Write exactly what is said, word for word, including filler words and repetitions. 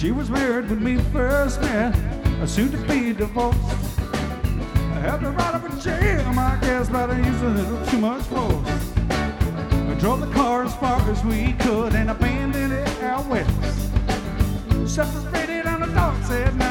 She was married when we first met, soon to be divorced. I had to ride up a jam, I guess, but I used a little too much force. We drove the car as far as we could and abandoned it out west. Separated on the dark side.